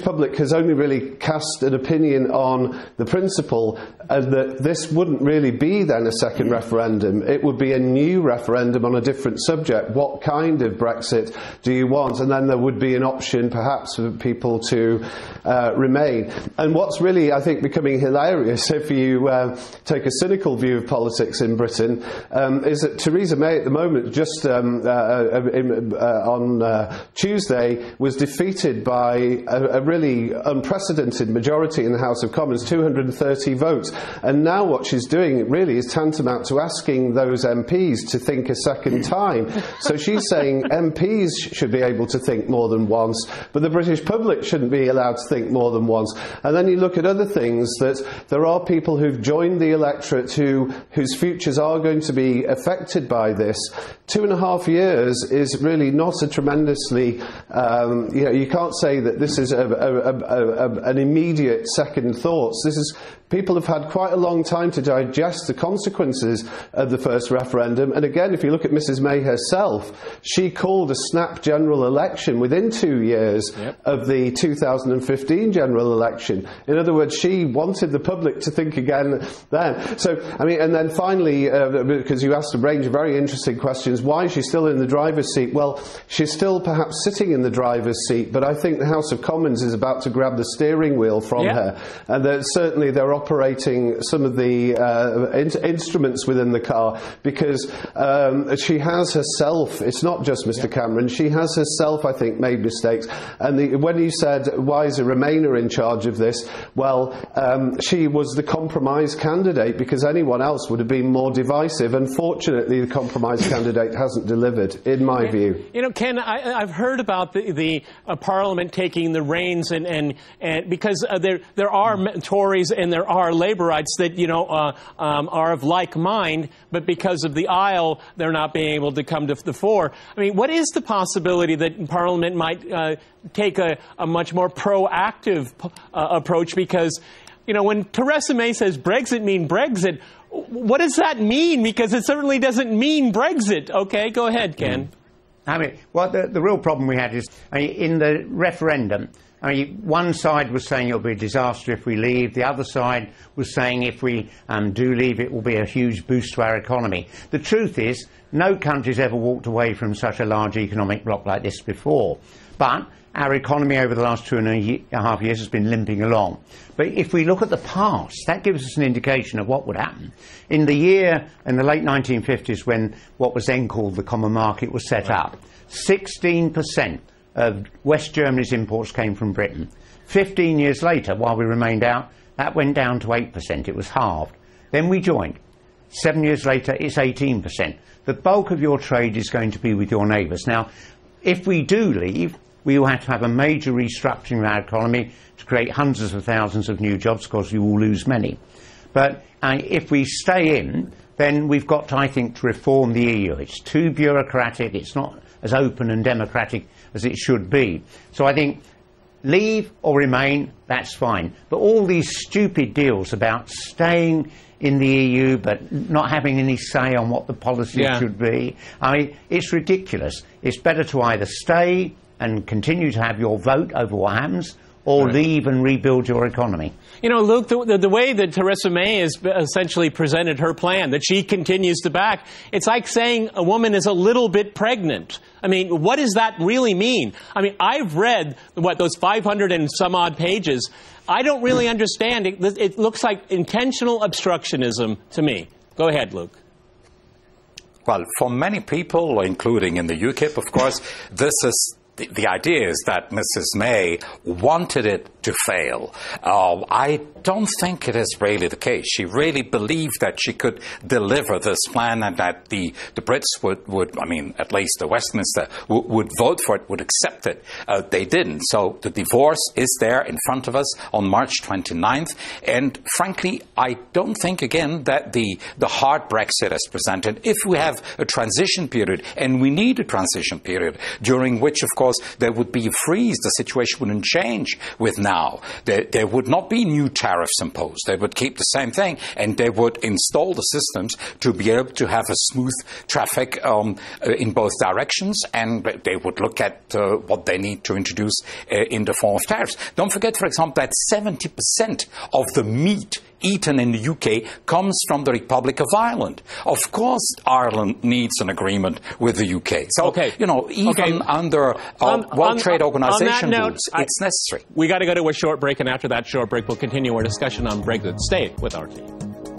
has only really cast an opinion on the principle uh, that this wouldn't really be then a second referendum. It would be a new referendum on a different subject. What kind of Brexit do you want? And then there would be an option perhaps for people to uh, remain. And what's really, I think, becoming hilarious if you uh, take a cynical view of politics in Britain um, is that Theresa May at the moment, just um, uh, in, uh, on uh, Tuesday, was defeated by a, a really unprecedented majority in the House of Commons, two hundred thirty votes. And now what she's doing really is tantamount to asking those M Ps to think a second time. So she's saying M Ps should be able to think more than once, but the British public shouldn't be allowed to think more than once. And then you look at other things, that there are people who've joined the electorate who, whose futures are going to be affected by this. Two and a half years is really not a tremendously, um, you know, you can't say that this is a, a, a, a, an immediate second thoughts. This is, people have had quite a long time to digest the consequences of the first referendum. And again, if you look at Missus May herself, she called a snap general election within two years yep. of the two thousand fifteen general election. In other words, she wanted the public to think again then. So, I mean, and then finally, uh, because you asked a range of very interesting questions, why is she still in the driver's seat? Well, she's still perhaps sitting in the driver's seat, but I think the House of Commons is about to grab the steering wheel from yep. her. And that certainly they're operating some of the uh, in- instruments within the car, because um, she has herself, it's not just Mister Yeah. Cameron, she has herself, I think, made mistakes. And the, when you said, why is a Remainer in charge of this? Well, um, she was the compromise candidate, because anyone else would have been more divisive. Unfortunately, the compromise candidate hasn't delivered, in my and, view. You know, Ken, I, I've heard about the, the uh, Parliament taking the reins, and, and, and because uh, there, there are Tories and there are Labourites that, you know, uh, um, are of like mind, but because of the aisle, they're not being able to come to the fore. I mean, what is the possibility that Parliament might uh, take a, a much more proactive uh, approach? Because, you know, when Theresa May says Brexit mean Brexit, what does that mean? Because it certainly doesn't mean Brexit. Okay, go ahead, Ken. I mean, well, the, the real problem we had is, I mean, in the referendum, I mean, one side was saying it'll be a disaster if we leave. The other side was saying if we um, do leave, it will be a huge boost to our economy. The truth is, no country's ever walked away from such a large economic bloc like this before. But our economy over the last two and a half years has been limping along. But if we look at the past, that gives us an indication of what would happen. In the year, in the late nineteen fifties, when what was then called the Common Market was set right. up, sixteen percent of West Germany's imports came from Britain. Fifteen years later, while we remained out, that went down to eight percent. It was halved. Then we joined. Seven years later, it's eighteen percent. The bulk of your trade is going to be with your neighbours. Now, if we do leave, we will have to have a major restructuring of our economy to create hundreds of thousands of new jobs, because you will lose many. But uh, if we stay in, then we've got to, I think, to reform the E U. It's too bureaucratic. It's not as open and democratic as it should be. So I think leave or remain, that's fine. But all these stupid deals about staying in the E U but not having any say on what the policy yeah. should be, I mean, it's ridiculous. It's better to either stay and continue to have your vote over what happens, or right. leave and rebuild your economy. You know, Luke, the, the, the way that Theresa May has essentially presented her plan, that she continues to back, it's like saying a woman is a little bit pregnant. I mean, what does that really mean? I mean, I've read, what, those five hundred and some odd pages. I don't really understand. It, it looks like intentional obstructionism to me. Go ahead, Luke. Well, for many people, including in the UKIP, of course, this is The, the idea is that Missus May wanted it to fail. Uh, I don't think it is really the case. She really believed that she could deliver this plan, and that the, the Brits would, would, I mean, at least the Westminster, w- would vote for it, would accept it. Uh, they didn't. So the divorce is there in front of us on March twenty-ninth. And frankly, I don't think, again, that the, the hard Brexit is presented. If we have a transition period, and we need a transition period, during which, of course, because there would be a freeze. The situation wouldn't change with now. There, there would not be new tariffs imposed. They would keep the same thing, and they would install the systems to be able to have a smooth traffic um, uh, in both directions, and they would look at uh, what they need to introduce uh, in the form of tariffs. Don't forget, for example, that seventy percent of the meat eaten in the U K comes from the Republic of Ireland. Of course, Ireland needs an agreement with the U K. So, okay. you know, even okay. under uh, on, World on, Trade Organization note, rules, I, it's necessary. We got to go to a short break, and after that short break, we'll continue our discussion on Brexit. Stay with R T.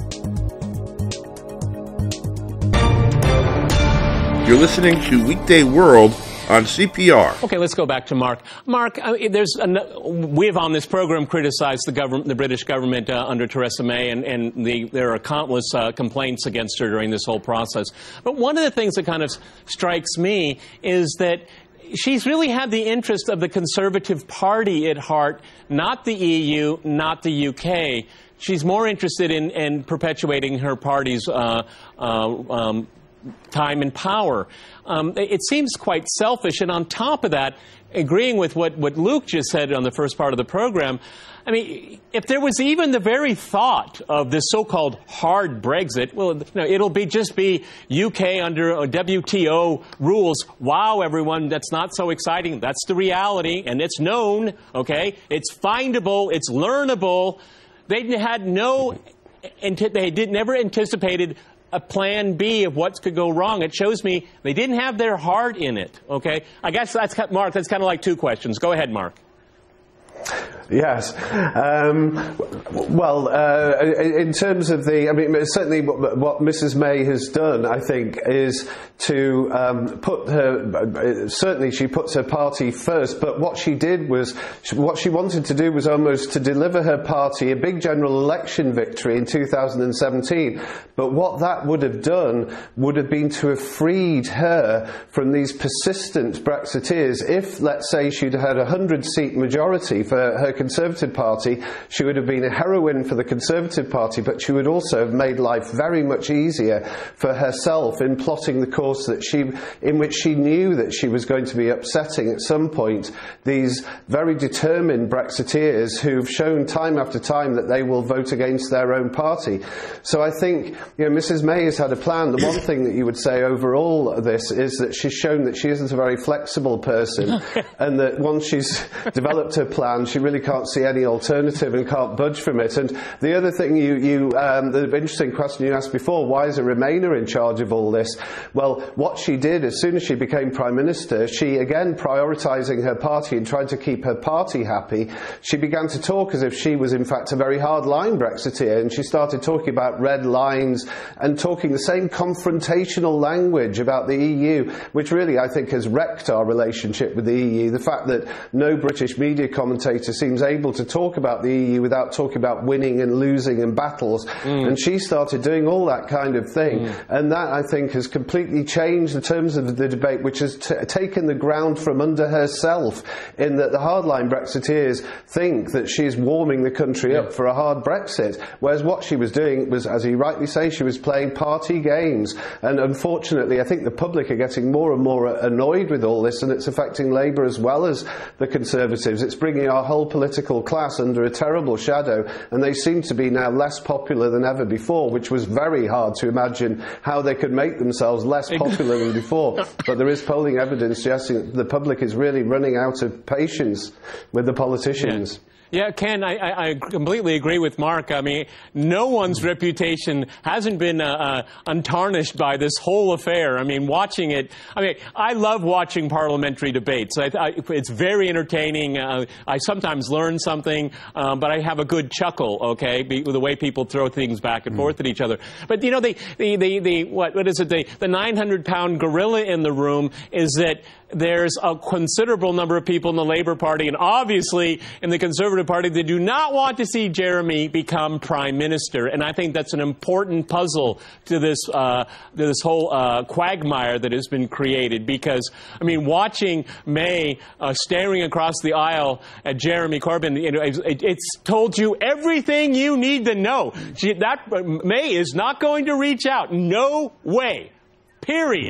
You're listening to Weekday World on C P R. Okay, let's go back to Mark. Mark, uh, there's an, we've on this program criticized the government, the British government uh, under Theresa May, and, and the, there are countless uh, complaints against her during this whole process. But one of the things that kind of strikes me is that she's really had the interest of the Conservative Party at heart, not the E U, not the U K. She's more interested in, in perpetuating her party's uh, uh, um, time and power. Um, it seems quite selfish. And on top of that, agreeing with what, what Luke just said on the first part of the program, I mean, if there was even the very thought of this so-called hard Brexit, well, you know, it'll be just be U K under W T O rules. Wow, everyone, that's not so exciting. That's the reality, and it's known, okay? It's findable, it's learnable. They had no, they did never anticipated a plan B of what could go wrong. It shows me they didn't have their heart in it, okay? I guess that's, Mark, that's kind of like two questions. Go ahead, Mark. Yes. Um, well, uh, in terms of the, I mean, certainly what, what Missus May has done, I think, is to um, put her, certainly she puts her party first, but what she did was, what she wanted to do was almost to deliver her party a big general election victory in two thousand seventeen. But what that would have done would have been to have freed her from these persistent Brexiteers. If, let's say, she'd had a hundred-seat majority for her Conservative Party, she would have been a heroine for the Conservative Party, but she would also have made life very much easier for herself in plotting the course that she, in which she knew that she was going to be upsetting at some point these very determined Brexiteers who've shown time after time that they will vote against their own party. So I think, you know, Missus May has had a plan. The one thing that you would say overall of this is that she's shown that she isn't a very flexible person, and that once she's developed her plan, she really can't see any alternative and can't budge from it. And the other thing you, you um, the interesting question you asked before, why is a Remainer in charge of all this? Well, what she did as soon as she became Prime Minister, she again prioritising her party and trying to keep her party happy, she began to talk as if she was in fact a very hard-line Brexiteer, and she started talking about red lines and talking the same confrontational language about the E U, which really I think has wrecked our relationship with the E U. The fact that no British media commentator seems able to talk about the E U without talking about winning and losing and battles, mm. and she started doing all that kind of thing, mm. and that I think has completely changed the terms of the debate, which has t taken the ground from under herself, in that the hardline Brexiteers think that she's warming the country yeah. up for a hard Brexit, whereas what she was doing was, as you rightly say, she was playing party games. And unfortunately I think the public are getting more and more annoyed with all this, and it's affecting Labour as well as the Conservatives. It's bringing our whole political class under a terrible shadow, and they seem to be now less popular than ever before, which was very hard to imagine how they could make themselves less popular than before. But there is polling evidence suggesting the public is really running out of patience with the politicians. Yeah. Yeah, Ken, I, I completely agree with Mark. I mean, no one's reputation hasn't been uh, uh, untarnished by this whole affair. I mean, watching it, I mean, I love watching parliamentary debates. I, I, it's very entertaining. Uh, I sometimes learn something, um, but I have a good chuckle, okay, be, the way people throw things back and mm. forth at each other. But, you know, the, the, the, the what, what is it, the, the nine hundred pound gorilla in the room is that there's a considerable number of people in the Labour Party, and obviously in the Conservative Party, that do not want to see Jeremy become Prime Minister. And I think that's an important puzzle to this, uh, to this whole uh, quagmire that has been created. Because, I mean, watching May uh, staring across the aisle at Jeremy Corbyn, you know, it, it's told you everything you need to know. She, that May is not going to reach out. No way. Period.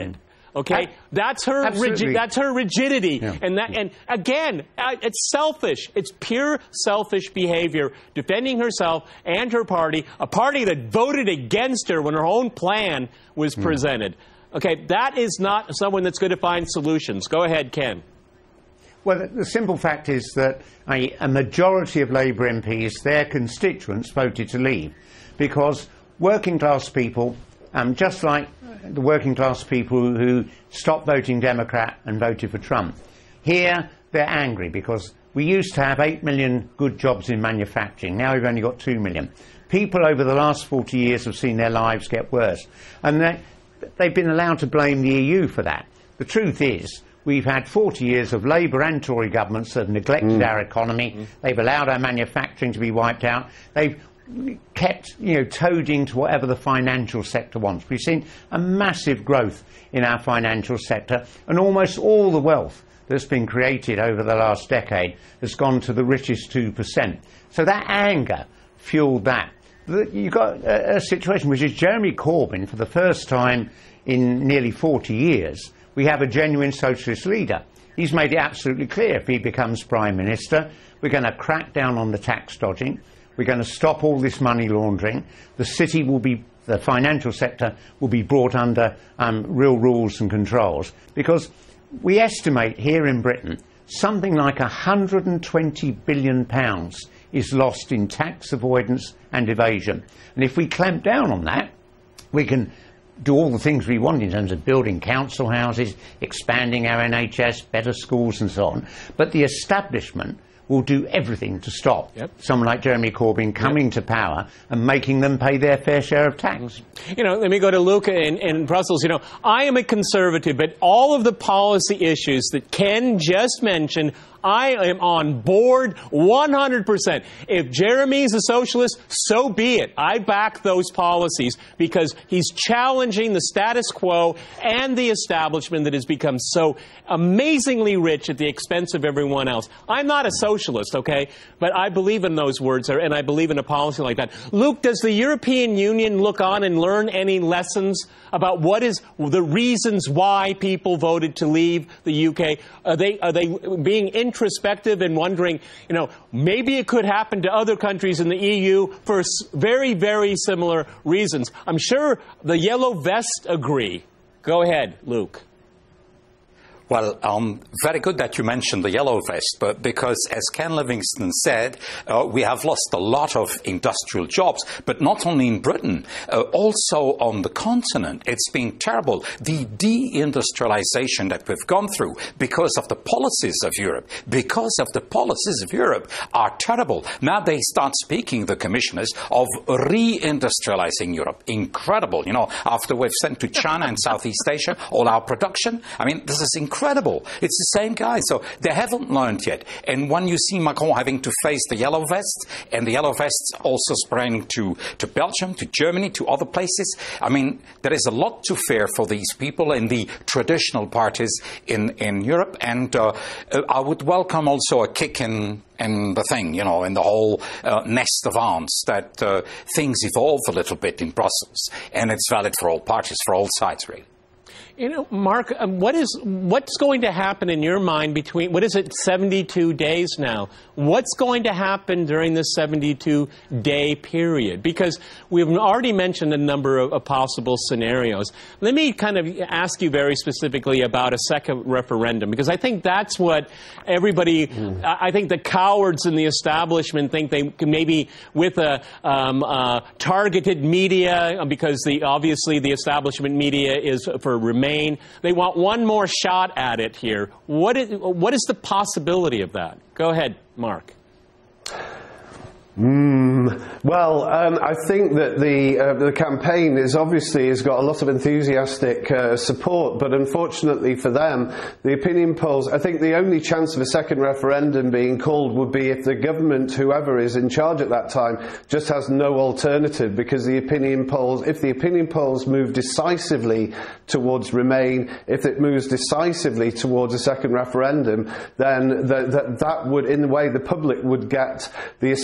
Okay, that's her. Rigi- that's her rigidity, yeah. and that. And again, uh, it's selfish. It's pure selfish behavior, defending herself and her party, a party that voted against her when her own plan was mm. presented. Okay, that is not someone that's going to find solutions. Go ahead, Ken. Well, the, the simple fact is that a, a majority of Labour M Ps, their constituents, voted to leave because working class people, um, just like the working class people who stopped voting Democrat and voted for Trump. Here, they're angry because we used to have eight million good jobs in manufacturing. Now we've only got two million. People over the last forty years have seen their lives get worse. And they, they've been allowed to blame the E U for that. The truth is, we've had forty years of Labour and Tory governments that have neglected mm. our economy. Mm. They've allowed our manufacturing to be wiped out. They've kept, you know, toading to whatever the financial sector wants. We've seen a massive growth in our financial sector, and almost all the wealth that's been created over the last decade has gone to the richest two percent. So that anger fueled that. You've got a, a situation which is Jeremy Corbyn, for the first time in nearly forty years, we have a genuine socialist leader. He's made it absolutely clear if he becomes Prime Minister, we're going to crack down on the tax dodging. We're going to stop all this money laundering. The city will be, the financial sector will be brought under um, real rules and controls. Because we estimate here in Britain something like one hundred twenty billion pounds is lost in tax avoidance and evasion. And if we clamp down on that, we can do all the things we want in terms of building council houses, expanding our N H S, better schools and so on. But the establishment will do everything to stop yep. someone like Jeremy Corbyn coming yep. to power and making them pay their fair share of tax. You know, let me go to Luca in, in Brussels. You know, I am a conservative, but all of the policy issues that Ken just mentioned, I am on board one hundred percent. If Jeremy's a socialist, so be it. I back those policies because he's challenging the status quo and the establishment that has become so amazingly rich at the expense of everyone else. I'm not a socialist, okay, but I believe in those words, and I believe in a policy like that. Luke, does the European Union look on and learn any lessons about what is the reasons why people voted to leave the U K? Are they, are they being introspective and wondering, you know, maybe it could happen to other countries in the E U for very, very similar reasons? I'm sure the yellow vest agree. Go ahead, Luke. Well, um, very good that you mentioned the yellow vest, but because, as Ken Livingstone said, uh, we have lost a lot of industrial jobs, but not only in Britain, uh, also on the continent. It's been terrible. The deindustrialization that we've gone through because of the policies of Europe, because of the policies of Europe are terrible. Now they start speaking, the commissioners, of reindustrializing Europe. Incredible. You know, after we've sent to China and Southeast Asia all our production, I mean, this is incredible. Incredible. It's the same guy. So they haven't learned yet. And when you see Macron having to face the yellow vest, and the yellow vests also spreading to, to Belgium, to Germany, to other places, I mean, there is a lot to fear for these people in the traditional parties in, in Europe. And uh, I would welcome also a kick in and the thing, you know, in the whole uh, nest of ants, that uh, things evolve a little bit in Brussels. And it's valid for all parties, for all sides, really. You know, Mark, um, what is what's going to happen in your mind between, what is it, seventy-two days now? What's going to happen during this seventy-two day period? Because we've already mentioned a number of, of possible scenarios. Let me kind of ask you very specifically about a second referendum, because I think that's what everybody, mm. I think the cowards in the establishment think they can maybe, with a um, uh, targeted media, because the obviously the establishment media is for Remain. They want one more shot at it here. What is, what is the possibility of that? Go ahead, Mark. Mm, well, um, I think that the uh, the campaign is obviously has got a lot of enthusiastic uh, support, but unfortunately for them, the opinion polls, I think the only chance of a second referendum being called would be if the government, whoever is in charge at that time, just has no alternative, because the opinion polls, if the opinion polls move decisively towards Remain, if it moves decisively towards a second referendum, then the, the, that would, in a way, the public would get the establishment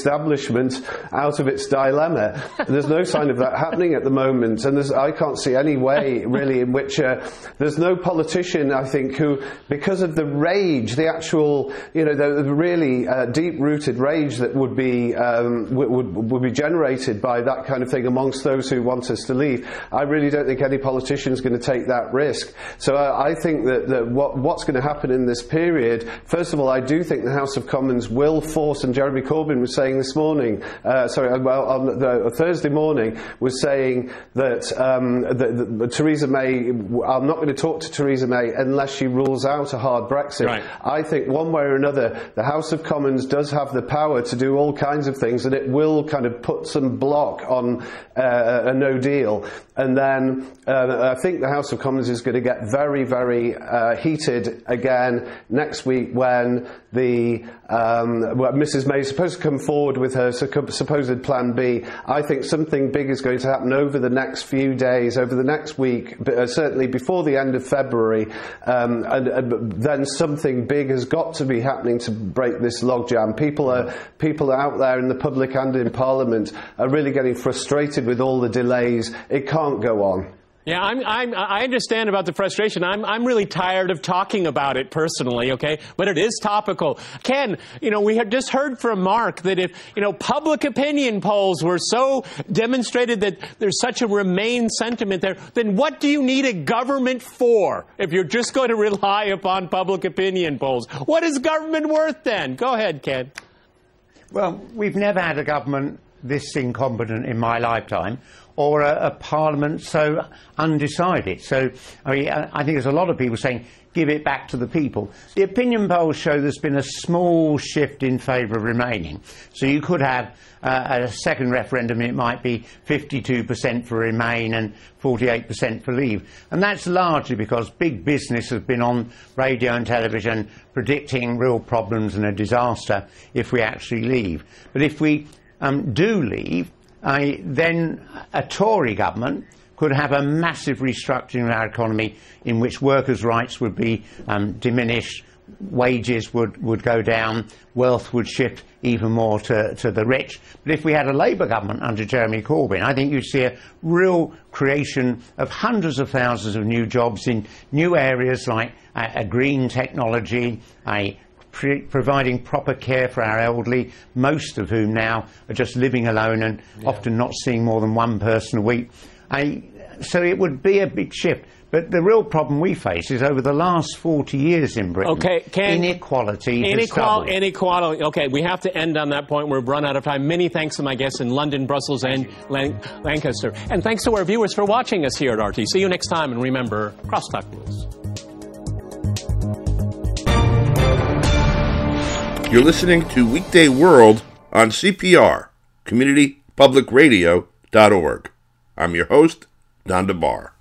establishment out of its dilemma. There's no sign of that happening at the moment, and there's, I can't see any way really in which uh, there's no politician, I think, who, because of the rage, the actual, you know, the, the really uh, deep-rooted rage that would be um, would, would be generated by that kind of thing amongst those who want us to leave. I really don't think any politician is going to take that risk. So uh, I think that, that what, what's going to happen in this period, first of all, I do think the House of Commons will force, and Jeremy Corbyn was saying this morning, uh, sorry, well, on the, Thursday morning, was saying that, um, that, that Theresa May, I'm not going to talk to Theresa May unless she rules out a hard Brexit. Right. I think one way or another, the House of Commons does have the power to do all kinds of things, and it will kind of put some block on uh, a no deal. And then uh, I think the House of Commons is going to get very, very uh, heated again next week when the um, well, Missus May is supposed to come forward with her supposed Plan B. I think something big is going to happen over the next few days, over the next week, but, uh, certainly before the end of February, um, and, and then something big has got to be happening to break this logjam. People are people are out there in the public and in Parliament are really getting frustrated with all the delays. It can't go on. Yeah, I'm, I'm, I understand about the frustration. I'm, I'm really tired of talking about it personally, okay? But it is topical. Ken, you know, we had just heard from Mark that if, you know, public opinion polls were so demonstrated that there's such a Remain sentiment there, then what do you need a government for if you're just going to rely upon public opinion polls? What is government worth then? Go ahead, Ken. Well, we've never had a government this incompetent in my lifetime, or a, a parliament so undecided. So, I mean, I think there's a lot of people saying, give it back to the people. The opinion polls show there's been a small shift in favour of remaining. So you could have uh, a second referendum, it might be fifty-two percent for Remain and forty-eight percent for Leave. And that's largely because big business has been on radio and television predicting real problems and a disaster if we actually leave. But if we um, do leave, I, then a Tory government could have a massive restructuring of our economy in which workers' rights would be um, diminished, wages would, would go down, wealth would shift even more to, to the rich. But if we had a Labour government under Jeremy Corbyn, I think you'd see a real creation of hundreds of thousands of new jobs in new areas like uh, a green technology, a providing proper care for our elderly, most of whom now are just living alone and yeah. often not seeing more than one person a week. I, so it would be a big shift. But the real problem we face is over the last forty years in Britain, okay, Ken, inequality inequality, inequality. Okay, we have to end on that point. We've run out of time. Many thanks to my guests in London, Brussels, and Lan- Lancaster. And thanks to our viewers for watching us here at R T. See you next time, and remember, crosstalk rules. You're listening to Weekday World on C P R, community public radio dot org. I'm your host, Don DeBar.